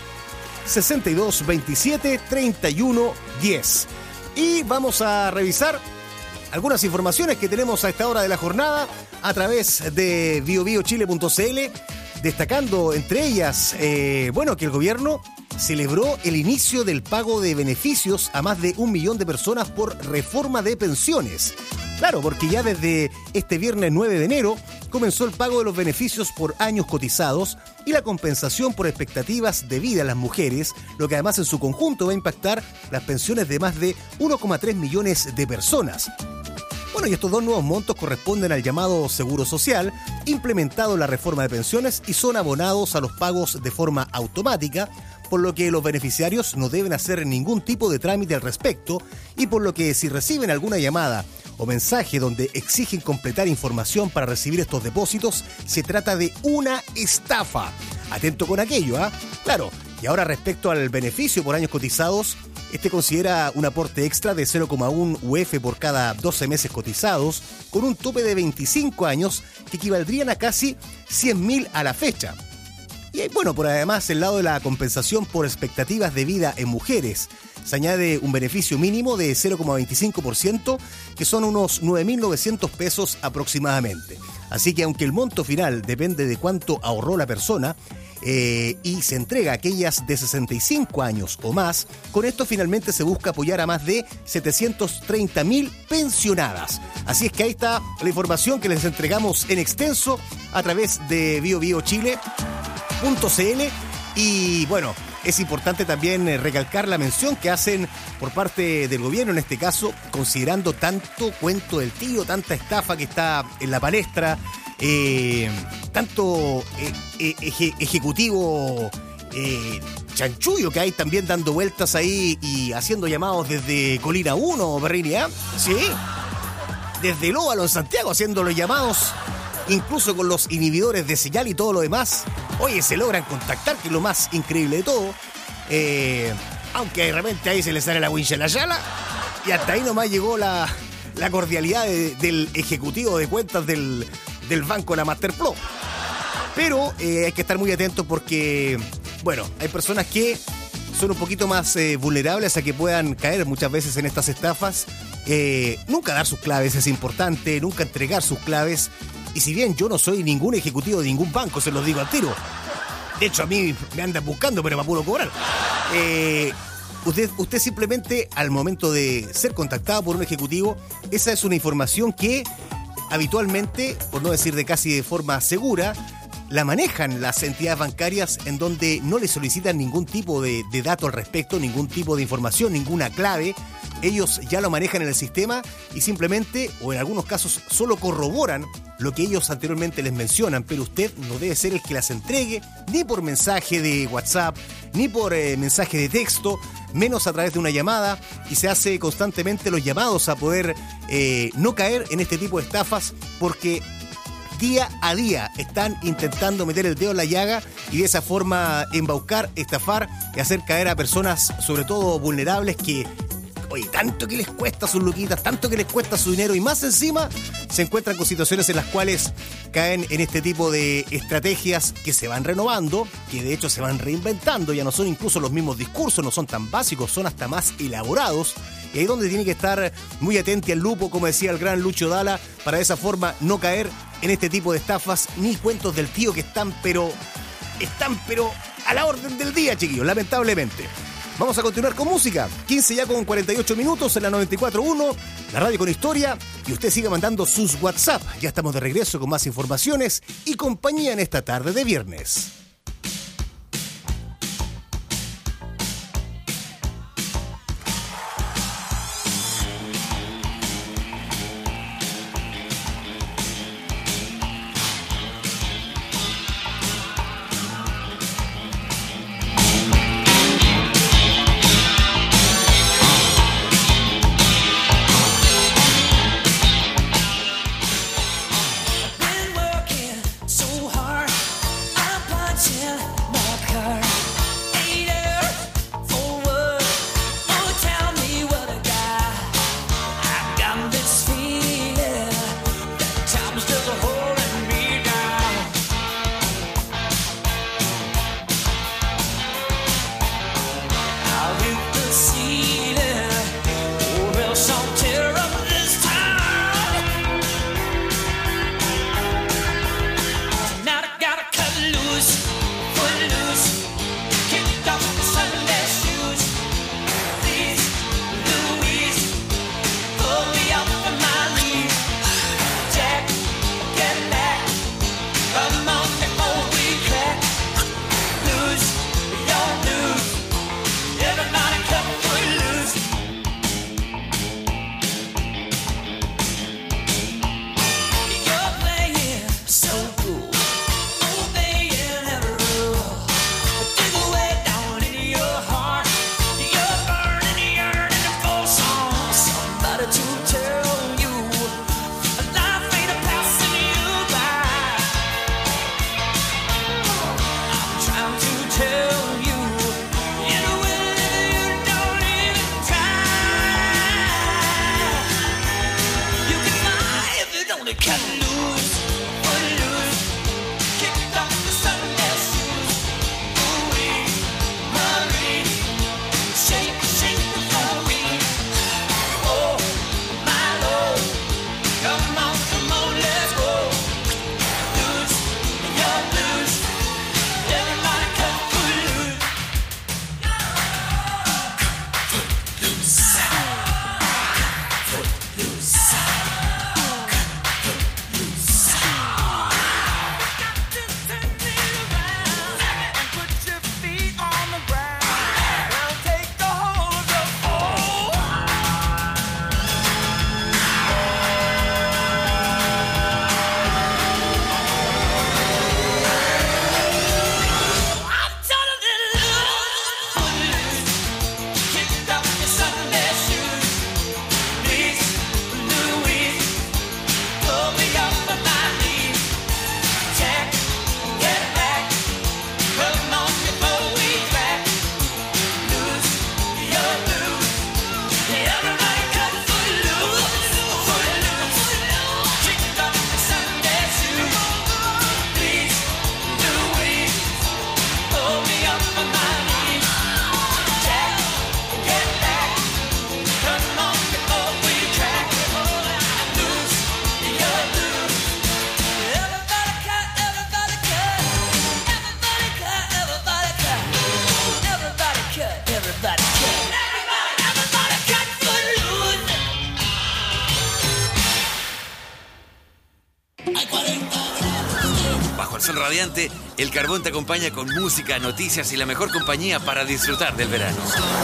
S1: 62 27 31 10. Y vamos a revisar algunas informaciones que tenemos a esta hora de la jornada a través de biobiochile.cl, destacando entre ellas, que el gobierno celebró el inicio del pago de beneficios a más de 1 millón de personas por reforma de pensiones. Claro, porque ya desde este viernes 9 de enero comenzó el pago de los beneficios por años cotizados y la compensación por expectativas de vida a las mujeres, lo que además en su conjunto va a impactar las pensiones de más de 1,3 millones de personas. Bueno, y estos dos nuevos montos corresponden al llamado Seguro Social, implementado en la reforma de pensiones, y son abonados a los pagos de forma automática, por lo que los beneficiarios no deben hacer ningún tipo de trámite al respecto, y por lo que si reciben alguna llamada o mensaje donde exigen completar información para recibir estos depósitos, se trata de una estafa. Atento con aquello, ¿ah? Claro, y ahora respecto al beneficio por años cotizados, este considera un aporte extra de 0,1 UF por cada 12 meses cotizados, con un tope de 25 años que equivaldrían a casi 100.000 a la fecha. Y bueno, por además el lado de la compensación por expectativas de vida en mujeres, se añade un beneficio mínimo de 0,25%, que son unos 9.900 pesos aproximadamente. Así que aunque el monto final depende de cuánto ahorró la persona, y se entrega a aquellas de 65 años o más, con esto finalmente se busca apoyar a más de 730.000 pensionadas. Así es que ahí está la información que les entregamos en extenso a través de biobiochile.cl. Y bueno, es importante también recalcar la mención que hacen por parte del gobierno, en este caso, considerando tanto cuento del tío, tanta estafa que está en la palestra, tanto ejecutivo chanchullo que hay también dando vueltas ahí y haciendo llamados desde Colina 1, Berrini, ¿eh? Sí, desde el Óvalo en Santiago, haciendo los llamados, incluso con los inhibidores de señal y todo lo demás. Oye, se logran contactar, que es lo más increíble de todo, aunque de repente ahí se le sale la wincha en la yala, y hasta ahí nomás llegó la cordialidad del ejecutivo de cuentas del Banco La Masterpro. Pero hay que estar muy atentos porque, bueno, hay personas que son un poquito más vulnerables a que puedan caer muchas veces en estas estafas. Nunca dar sus claves es importante, nunca entregar sus claves. Y si bien yo no soy ningún ejecutivo de ningún banco, se los digo al tiro. De hecho, a mí me andan buscando, pero para puro cobrar. Usted simplemente, al momento de ser contactado por un ejecutivo, esa es una información que habitualmente, por no decir de casi de forma segura, la manejan las entidades bancarias, en donde no le solicitan ningún tipo de dato al respecto, ningún tipo de información, ninguna clave. Ellos ya lo manejan en el sistema y simplemente, o en algunos casos, solo corroboran lo que ellos anteriormente les mencionan, pero usted no debe ser el que las entregue, ni por mensaje de WhatsApp, ni por mensaje de texto, menos a través de una llamada, y se hace constantemente los llamados a poder no caer en este tipo de estafas, porque día a día están intentando meter el dedo en la llaga y de esa forma embaucar, estafar y hacer caer a personas, sobre todo vulnerables, que, oye, tanto que les cuesta sus luquitas, tanto que les cuesta su dinero, y más encima se encuentran con situaciones en las cuales caen en este tipo de estrategias que se van renovando, que de hecho se van reinventando. Ya no son incluso los mismos discursos, no son tan básicos, son hasta más elaborados. Y ahí es donde tiene que estar muy atento al lupo, como decía el gran Lucho Dalla, para de esa forma no caer en este tipo de estafas ni cuentos del tío que están pero a la orden del día, chiquillos, lamentablemente. Vamos a continuar con música. 15 ya con 48 minutos en la 94.1, la radio con historia. Y usted siga mandando sus WhatsApp. Ya estamos de regreso con más informaciones y compañía en esta tarde de viernes.
S13: Bajo el sol radiante, el Carbón te acompaña con música, noticias y la mejor compañía para disfrutar del verano.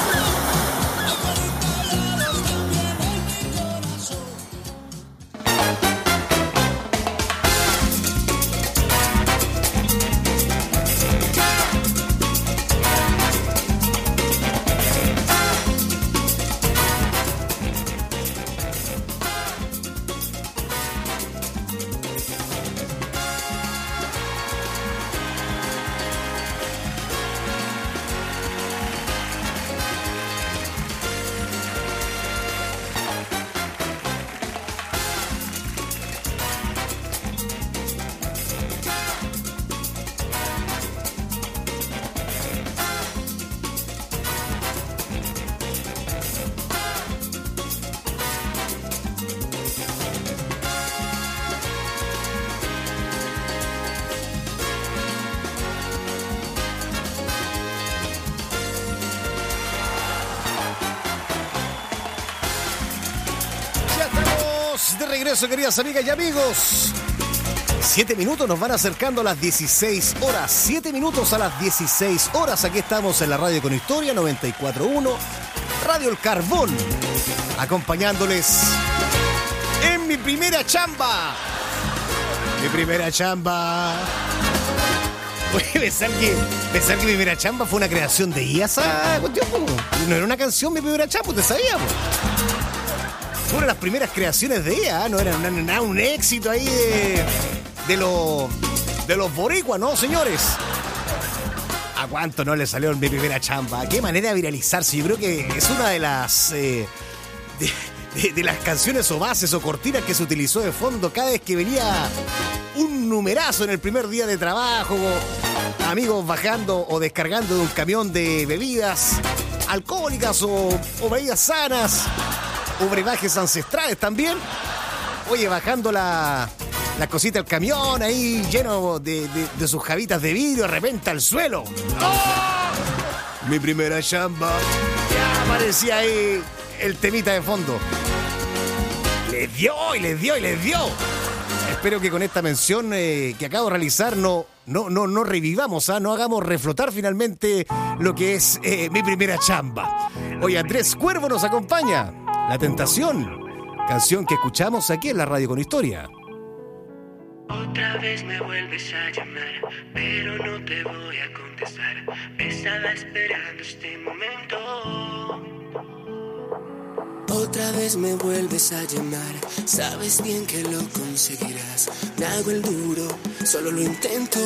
S1: Regreso, queridas amigas y amigos. 7 minutos nos van acercando a las 16 horas. 7 minutos a las 16 horas. Aquí estamos en la radio con historia 94.1 Radio El Carbón, acompañándoles en mi primera chamba. Mi primera chamba. Oye, pensar que mi primera chamba fue una creación de IASA. No era una canción, mi primera chamba, ¿usted sabía? Fueron las primeras creaciones de ella, no era un éxito ahí de los boricuas, ¿no, señores? ¿A cuánto no le salió mi primera chamba? Qué manera de viralizarse. Yo creo que es una de las de las canciones o bases o cortinas que se utilizó de fondo cada vez que venía un numerazo en el primer día de trabajo, amigos bajando o descargando de un camión de bebidas alcohólicas o bebidas sanas. O brebajes ancestrales también. Oye, bajando la cosita del camión ahí lleno de sus jabitas de vidrio, de repente al suelo. ¡Oh! Mi primera chamba. Ya aparecía ahí el temita de fondo. Les dio. Espero que con esta mención que acabo de realizar no revivamos, no hagamos reflotar finalmente lo que es mi primera chamba. Oye, Andrés Cuervo nos acompaña. La Tentación, canción que escuchamos aquí en la radio con historia.
S18: Otra vez me vuelves a llamar, pero no te voy a contestar. Estaba esperando este momento. Otra vez me vuelves a llamar, sabes bien que lo conseguirás. Me hago el duro, solo lo intento.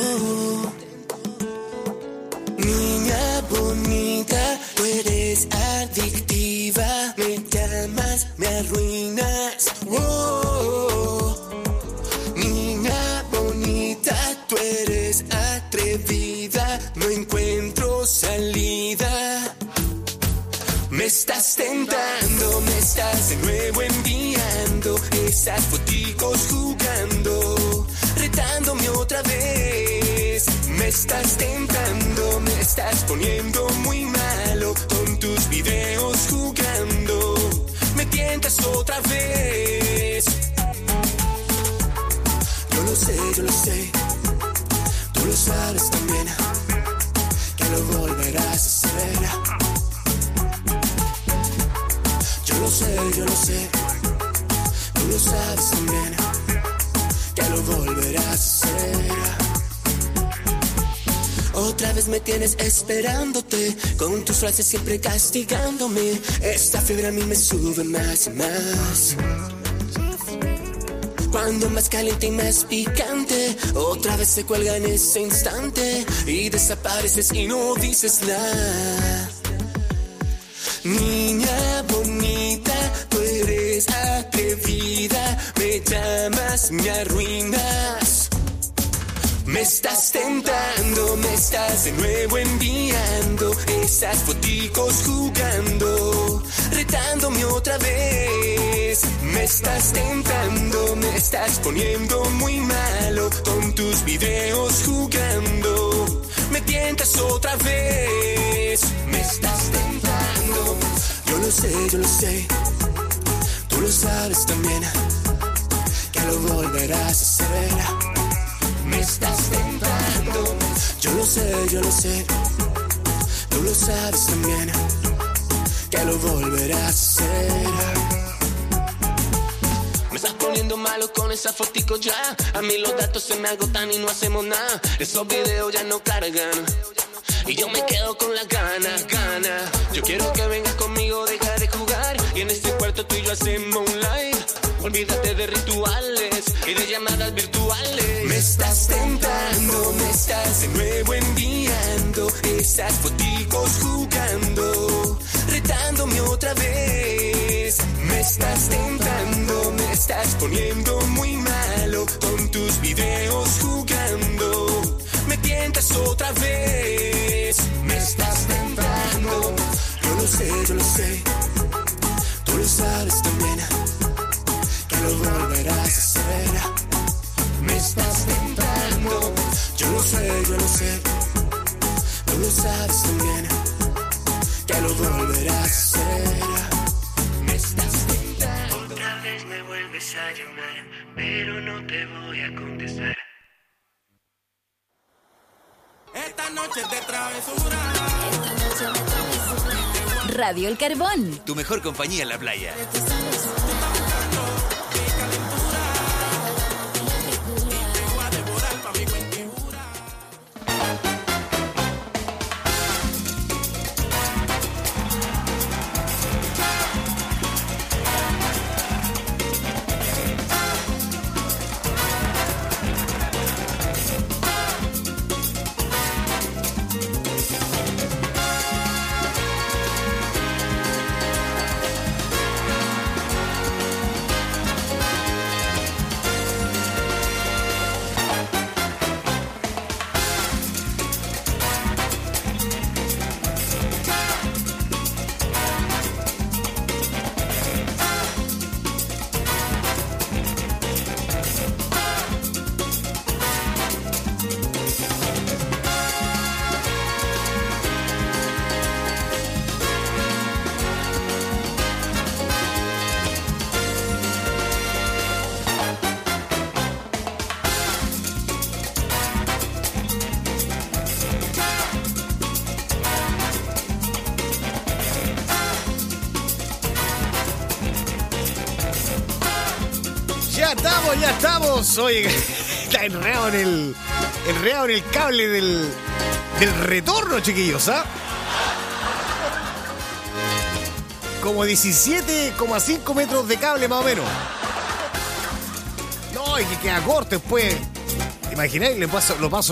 S18: Niña bonita, tú eres adictiva. Me llamas, me arruinas. Oh, niña bonita, tú eres atrevida. No encuentro salida. Me estás tentando, me estás de nuevo enviando esas foticos jugando, retándome otra vez. Me estás tentando, me estás poniendo muy malo con tus videos jugando. Me tientas otra vez. Yo lo sé, tú lo sabes también, que lo volverás a hacer. Yo lo sé, tú lo sabes también, que lo volverás a hacer. Otra vez me tienes esperándote, con tus frases siempre castigándome. Esta fiebre a mí me sube más y más. Cuando más caliente y más picante, otra vez se cuelga en ese instante y desapareces y no dices nada. Niña bonita, tú eres atrevida, me llamas, me arruinas. Me estás tentando, me estás de nuevo enviando esas foticos jugando, retándome otra vez. Me estás tentando, me estás poniendo muy malo con tus videos jugando. Me tientas otra vez. Me estás tentando. Yo lo sé, tú lo sabes también, que lo volverás a hacer.
S12: lo sé, tú lo sabes también, que lo volverás a hacer. Me estás poniendo malo con esa fotico ya. A mí los datos se me agotan y no hacemos nada. Esos videos ya no cargan y yo me quedo con las ganas. Yo quiero que vengas conmigo, deja de jugar y en este cuarto tú y yo hacemos un live. Olvídate de rituales y de llamadas virtuales. Me estás tentando, me estás de nuevo enviando esas foticos jugando, retándome otra vez. Me estás tentando, me estás poniendo muy malo con tus videos jugando. Me tientas otra vez. Me estás tentando, yo lo sé, tú lo sabes también, que lo volverás a hacer. Me estás tentando, yo lo sé, tú lo sabes también, que lo volverás a hacer. Me estás tentando.
S18: Otra vez me vuelves a llamar, pero no te voy a contestar.
S12: Esta noche de travesura.
S10: Radio El Carbón.
S13: Tu mejor compañía en la playa.
S1: Ya estamos. Oye, está enredado en el cable del retorno, chiquillos, ¿ah? Como 17,5 metros de cable más o menos. No, y que queda corto después. ¿Te imagináis? Lo paso